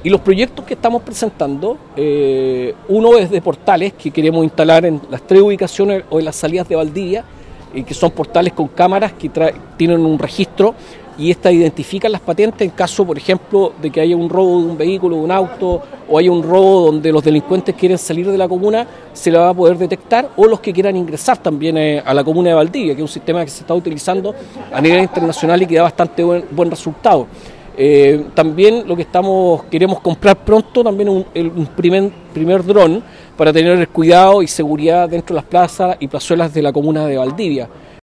Y los proyectos que estamos presentando, uno es de portales que queremos instalar en las 3 ubicaciones o en las salidas de Valdivia, que son portales con cámaras que tienen un registro y estas identifican las patentes en caso, por ejemplo, de que haya un robo de un vehículo, de un auto, o haya un robo donde los delincuentes quieren salir de la comuna, se la va a poder detectar, o los que quieran ingresar también a la comuna de Valdivia, que es un sistema que se está utilizando a nivel internacional y que da bastante buen resultado. También lo que queremos comprar pronto también un primer dron para tener cuidado y seguridad dentro de las plazas y plazuelas de la comuna de Valdivia.